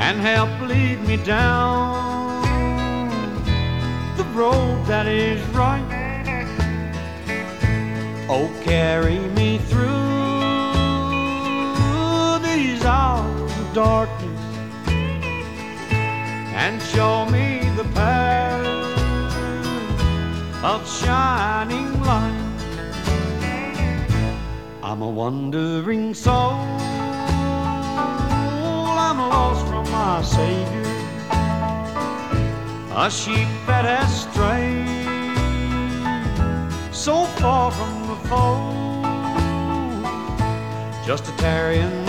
and help lead me down the road that is right. Oh, carry me through these hours of darkness and show me the path of shining light. I'm a wandering soul, I'm lost from my Savior, a sheep that has strayed so far from the fold, just a tarrying